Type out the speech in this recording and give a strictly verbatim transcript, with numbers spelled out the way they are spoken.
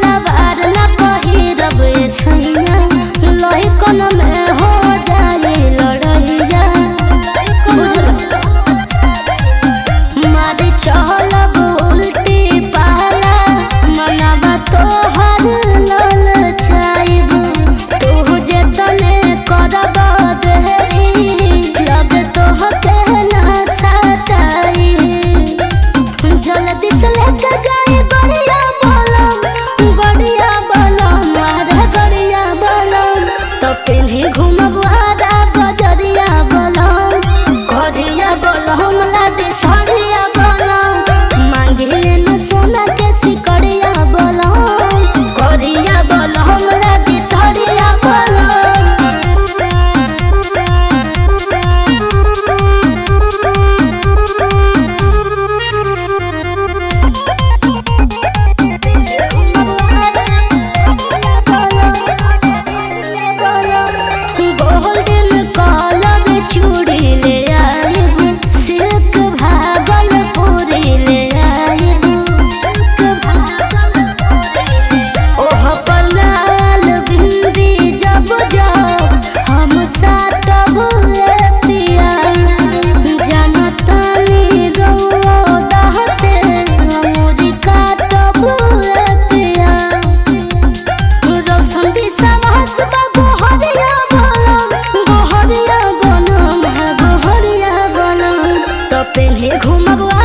सवार न पहिरब सैया लोही कोन में हो जाए लड़ैया मारे चलब उल्टी पाला मनवा तोहर ललचाइब तू जेतने करब देरी लग तोहके ना सताई जल्दी से लेके जाए बढ़िया बलम बढ़िया बलम मारे बढ़िया बलम तो पिन्ही घूमब आरा बजरिया बलम घरिया बलम लादे सड़िया बलम मांगिले न सोना के सिकड़िया बलम घरिया बलम लादे सड़िया बलम गोल्डन कलर चूड़ी ले आइब सिल्क भागलपुरी ले आइब ओह पर लाल बिंदी जब जब हम साटब पिया जनतानी गौ दहते अमूरी काटब पिया रोशन विश्वास बा गोहरिया बलम गोहरिया बलम है गोहरिया बलम तो पेन्हे घूमब